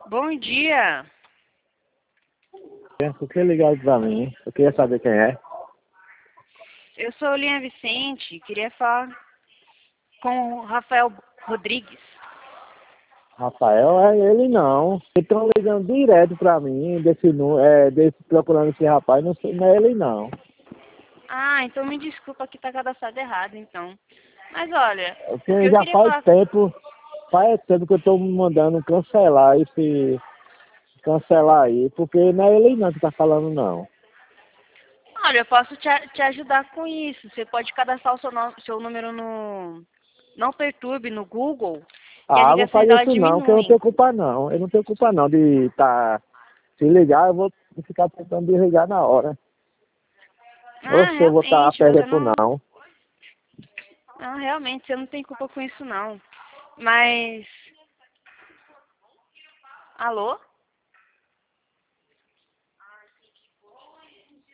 Bom dia. Por que ligado pra mim? Eu queria saber quem é. Eu sou Linha Vicente. Queria falar com o Rafael Rodrigues. Rafael, é ele não. Eles estão ligando direto pra mim, desse procurando esse rapaz, não é ele não. Ah, então me desculpa que tá cadastrado errado, então. Mas olha, o que Porque eu já queria falar... faz tempo que eu tô me mandando cancelar aí, porque não é ele não que tá falando não. Olha, eu posso te ajudar com isso. Você pode cadastrar o seu número no... Não Perturbe, no Google, que as Ah, não ligações faz dela isso não, que eu não diminuem. tenho culpa não. Eu não tenho culpa não de se ligar, eu vou ficar tentando desligar na hora. Ah, Oxe, eu vou estar realmente, você perdendo não... não. Ah, realmente, você não tem culpa com isso, não. Mas... Alô?